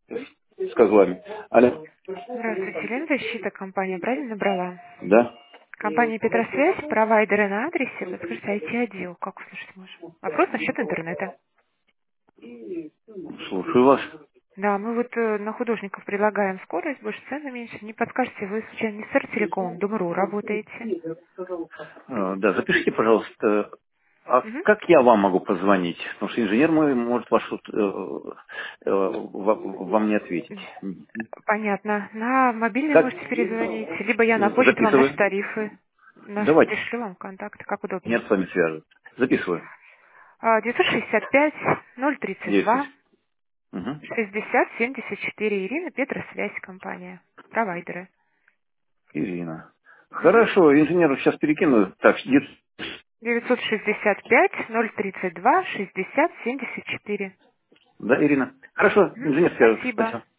с козлами. Алло. Здравствуйте, Лен, защита, компания правильно набрала? Да. Компания Петросвязь, провайдеры на адресе, подскажите, IT-отдел, как услышать можем? Вопрос насчет интернета. Слушаю вас. Да, мы вот на художников предлагаем скорость, больше цены меньше. Не подскажете, вы случайно не с Телеком, Дом.ру работаете? Да, запишите, пожалуйста. А Мгм. как я вам могу позвонить? Потому что инженер мой может вам не ответить. Понятно. На мобильный Как? можете перезвонить, либо я на почту вам наши Записываю. тарифы. Наши Давайте. пришлю вам контакты, как удобнее. Нет, с вами связываться. Записываю. 965 10. 032 Угу. 6074. Ирина, Петросвязь, компания. Провайдеры. Ирина. Мгм. Хорошо, инженеру сейчас перекину. Так, 965 032 60 74. да, Ирина. Хорошо, Мгм. инженер свяжется. Спасибо. Спасибо.